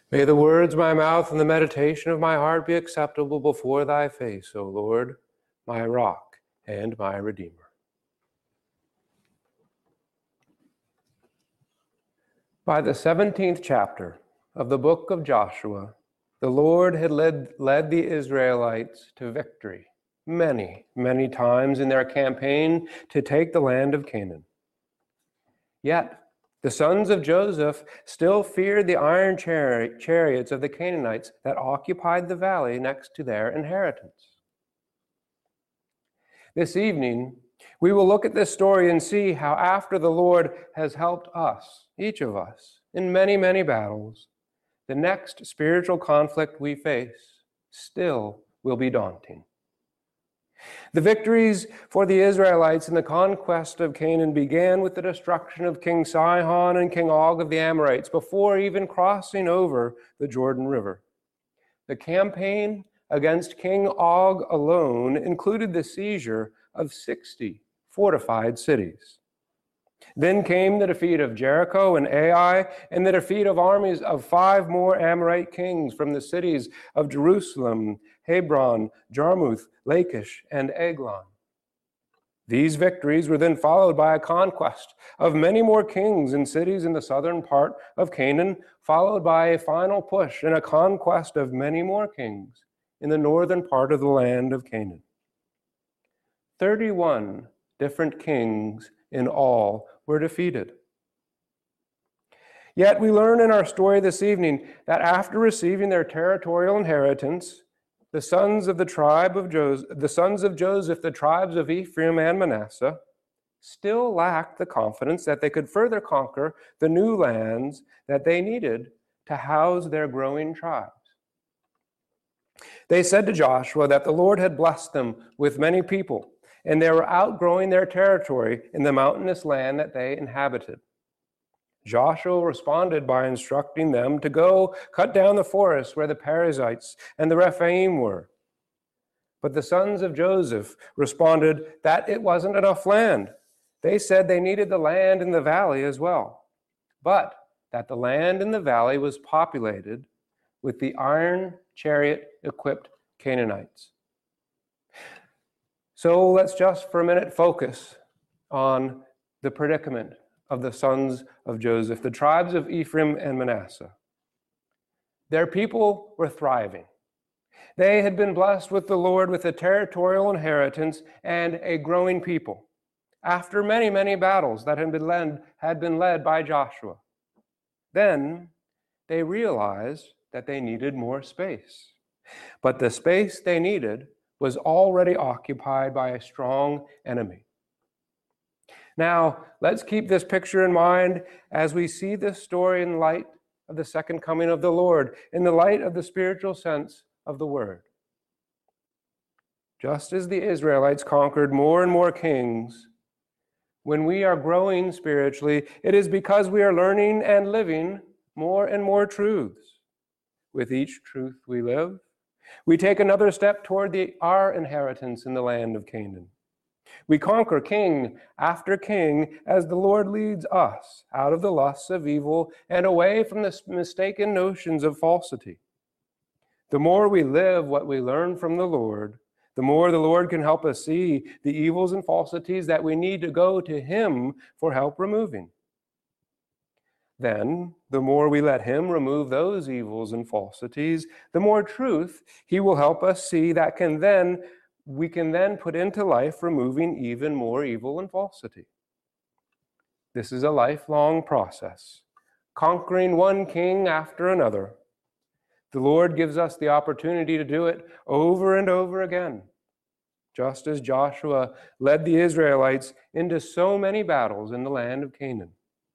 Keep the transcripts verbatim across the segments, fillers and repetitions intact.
May the words of my mouth and the meditation of my heart be acceptable before thy face, O Lord, my rock and my redeemer. By the seventeenth chapter of the book of Joshua, the Lord had led, led the Israelites to victory many, many times in their campaign to take the land of Canaan. Yet, the sons of Joseph still feared the iron chari- chariots of the Canaanites that occupied the valley next to their inheritance. This evening, we will look at this story and see how after the Lord has helped us, each of us, in many, many battles, the next spiritual conflict we face still will be daunting. The victories for the Israelites in the conquest of Canaan began with the destruction of King Sihon and King Og of the Amorites before even crossing over the Jordan River. The campaign against King Og alone included the seizure of sixty fortified cities. Then came the defeat of Jericho and Ai, and the defeat of armies of five more Amorite kings from the cities of Jerusalem, Hebron, Jarmuth, Lachish, and Eglon. These victories were then followed by a conquest of many more kings and cities in the southern part of Canaan, followed by a final push and a conquest of many more kings in the northern part of the land of Canaan. Thirty-one different kings in all were defeated. Yet we learn in our story this evening that after receiving their territorial inheritance, the sons of the tribe of Joseph, the sons of Joseph, the tribes of Ephraim and Manasseh, still lacked the confidence that they could further conquer the new lands that they needed to house their growing tribes. They said to Joshua that the Lord had blessed them with many people, and they were outgrowing their territory in the mountainous land that they inhabited. Joshua responded by instructing them to go cut down the forest where the Perizzites and the Rephaim were. But the sons of Joseph responded that it wasn't enough land. They said they needed the land in the valley as well, but that the land in the valley was populated with the iron chariot-equipped Canaanites. So let's just for a minute focus on the predicament of the sons of Joseph, the tribes of Ephraim and Manasseh. Their people were thriving. They had been blessed with the Lord with a territorial inheritance and a growing people after many, many battles that had been led, had been led by Joshua. Then they realized that they needed more space. But the space they needed was already occupied by a strong enemy. Now, let's keep this picture in mind as we see this story in light of the second coming of the Lord, in the light of the spiritual sense of the word. Just as the Israelites conquered more and more kings, when we are growing spiritually, it is because we are learning and living more and more truths. With each truth we live, we take another step toward the, our inheritance in the land of Canaan. We conquer king after king as the Lord leads us out of the lusts of evil and away from the mistaken notions of falsity. The more we live what we learn from the Lord, the more the Lord can help us see the evils and falsities that we need to go to Him for help removing. Then, the more we let Him remove those evils and falsities, the more truth He will help us see that can then we can then put into life, removing even more evil and falsity. This is a lifelong process, conquering one king after another. The Lord gives us the opportunity to do it over and over again, just as Joshua led the Israelites into so many battles in the land of Canaan.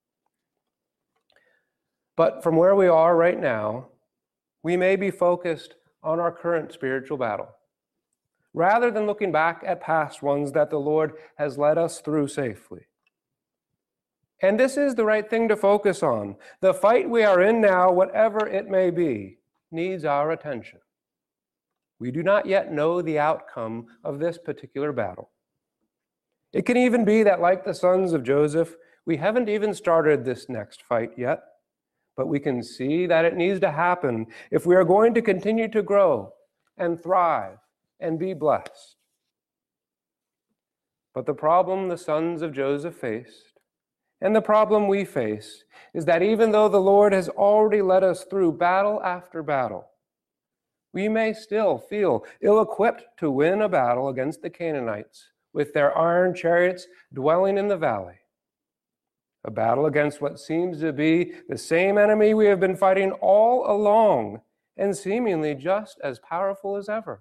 But from where we are right now, we may be focused on our current spiritual battle, rather than looking back at past ones that the Lord has led us through safely. And this is the right thing to focus on. The fight we are in now, whatever it may be, needs our attention. We do not yet know the outcome of this particular battle. It can even be that, like the sons of Joseph, we haven't even started this next fight yet, but we can see that it needs to happen if we are going to continue to grow and thrive and be blessed. But the problem the sons of Joseph faced, and the problem we face, is that even though the Lord has already led us through battle after battle, we may still feel ill-equipped to win a battle against the Canaanites with their iron chariots dwelling in the valley. A battle against what seems to be the same enemy we have been fighting all along, and seemingly just as powerful as ever.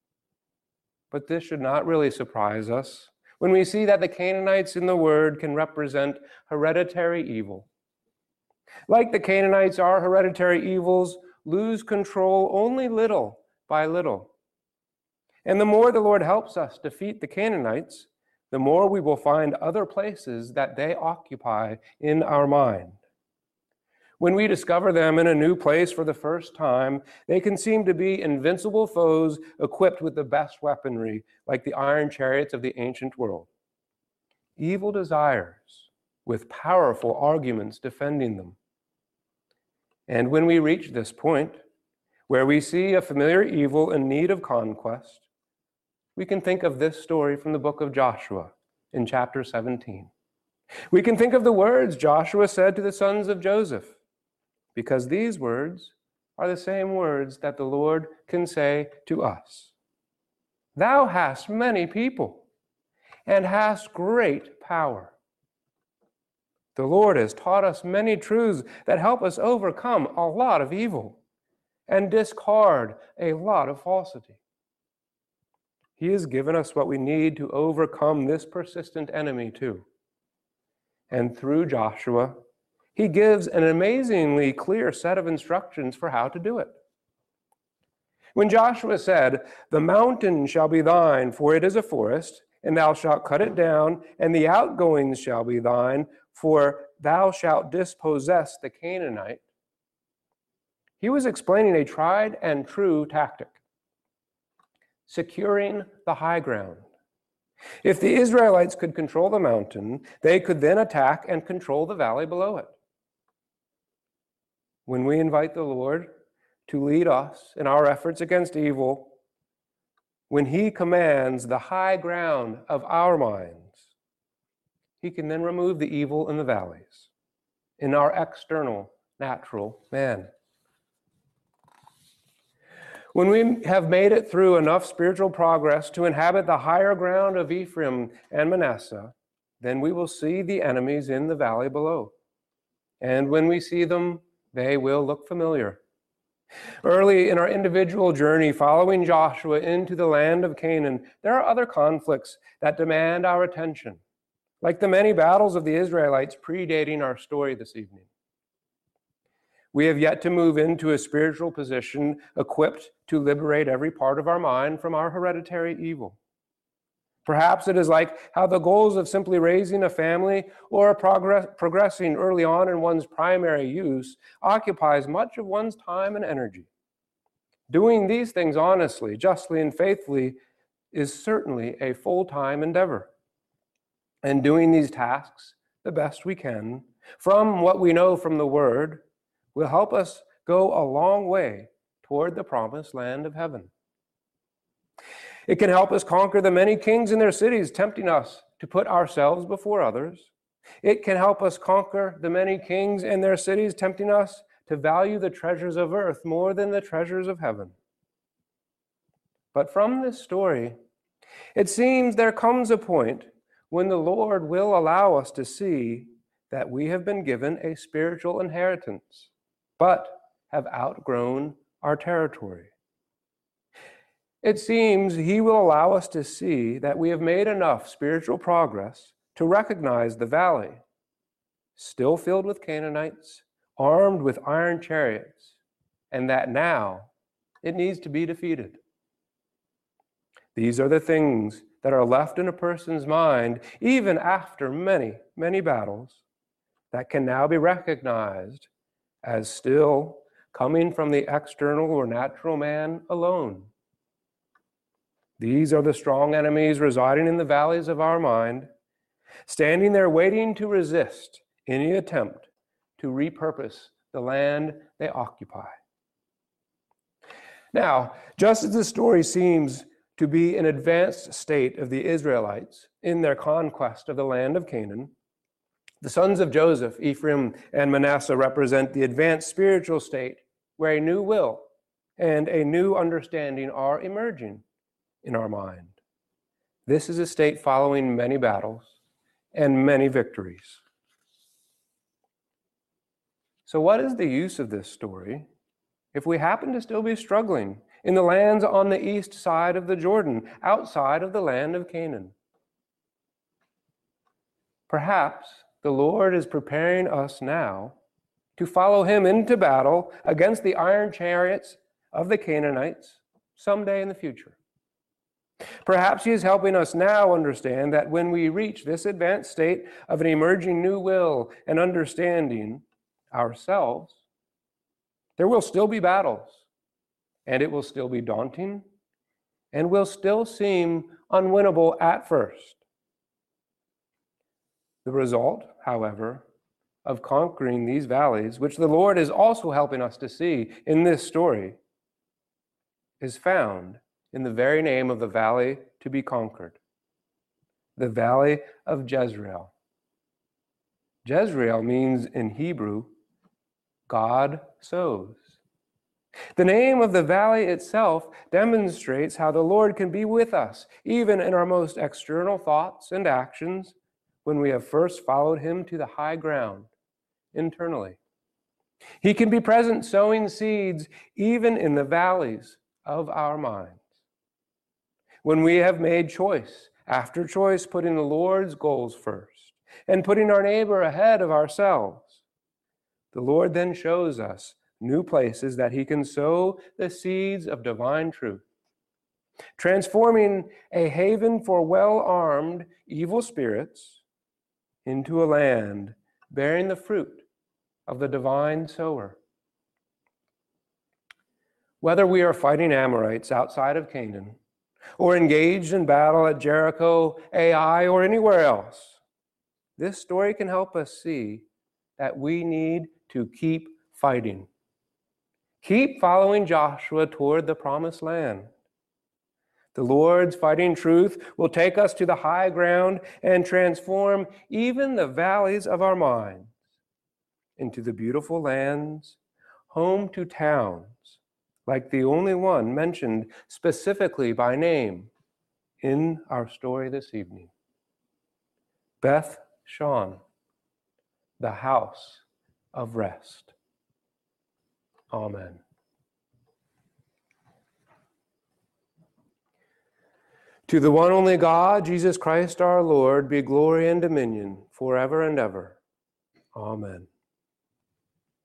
But this should not really surprise us when we see that the Canaanites in the Word can represent hereditary evil. Like the Canaanites, our hereditary evils lose control only little by little. And the more the Lord helps us defeat the Canaanites, the more we will find other places that they occupy in our mind. When we discover them in a new place for the first time, they can seem to be invincible foes equipped with the best weaponry, like the iron chariots of the ancient world. Evil desires with powerful arguments defending them. And when we reach this point, where we see a familiar evil in need of conquest, we can think of this story from the book of Joshua in chapter seventeen. We can think of the words Joshua said to the sons of Joseph, because these words are the same words that the Lord can say to us. Thou hast many people and hast great power. The Lord has taught us many truths that help us overcome a lot of evil and discard a lot of falsity. He has given us what we need to overcome this persistent enemy too. And through Joshua, he gives an amazingly clear set of instructions for how to do it. When Joshua said, "The mountain shall be thine, for it is a forest, and thou shalt cut it down, and the outgoings shall be thine, for thou shalt dispossess the Canaanite," he was explaining a tried and true tactic: securing the high ground. If the Israelites could control the mountain, they could then attack and control the valley below it. When we invite the Lord to lead us in our efforts against evil, when he commands the high ground of our minds, he can then remove the evil in the valleys, in our external, natural man. When we have made it through enough spiritual progress to inhabit the higher ground of Ephraim and Manasseh, then we will see the enemies in the valley below. And when we see them, they will look familiar. Early in our individual journey following Joshua into the land of Canaan, there are other conflicts that demand our attention, like the many battles of the Israelites predating our story this evening. We have yet to move into a spiritual position equipped to liberate every part of our mind from our hereditary evil. Perhaps it is like how the goals of simply raising a family or progress, progressing early on in one's primary use occupies much of one's time and energy. Doing these things honestly, justly, and faithfully is certainly a full-time endeavor. And doing these tasks the best we can, from what we know from the Word, will help us go a long way toward the promised land of heaven. It can help us conquer the many kings in their cities, tempting us to put ourselves before others. It can help us conquer the many kings in their cities, tempting us to value the treasures of earth more than the treasures of heaven. But from this story, it seems there comes a point when the Lord will allow us to see that we have been given a spiritual inheritance, but have outgrown our territory. It seems he will allow us to see that we have made enough spiritual progress to recognize the valley, still filled with Canaanites, armed with iron chariots, and that now it needs to be defeated. These are the things that are left in a person's mind, even after many, many battles, that can now be recognized as still coming from the external or natural man alone. These are the strong enemies residing in the valleys of our mind, standing there waiting to resist any attempt to repurpose the land they occupy. Now, just as the story seems to be an advanced state of the Israelites in their conquest of the land of Canaan, the sons of Joseph, Ephraim and Manasseh, represent the advanced spiritual state where a new will and a new understanding are emerging in our mind. This is a state following many battles and many victories. So what is the use of this story if we happen to still be struggling in the lands on the east side of the Jordan, outside of the land of Canaan? Perhaps the Lord is preparing us now to follow him into battle against the iron chariots of the Canaanites someday in the future. Perhaps he is helping us now understand that when we reach this advanced state of an emerging new will and understanding ourselves, there will still be battles, and it will still be daunting, and will still seem unwinnable at first. The result, however, of conquering these valleys, which the Lord is also helping us to see in this story, is found in the very name of the valley to be conquered, the valley of Jezreel. Jezreel means in Hebrew, God sows. The name of the valley itself demonstrates how the Lord can be with us, even in our most external thoughts and actions, when we have first followed him to the high ground internally. He can be present sowing seeds even in the valleys of our minds. When we have made choice after choice, putting the Lord's goals first and putting our neighbor ahead of ourselves, the Lord then shows us new places that he can sow the seeds of divine truth, transforming a haven for well-armed evil spirits into a land bearing the fruit of the divine sower. Whether we are fighting Amorites outside of Canaan, or engaged in battle at Jericho, Ai, or anywhere else, this story can help us see that we need to keep fighting. Keep following Joshua toward the promised land. The Lord's fighting truth will take us to the high ground and transform even the valleys of our minds into the beautiful lands, home to towns, like the only one mentioned specifically by name in our story this evening. Beth Shan, the house of rest. Amen. To the one only God, Jesus Christ our Lord, be glory and dominion forever and ever. Amen.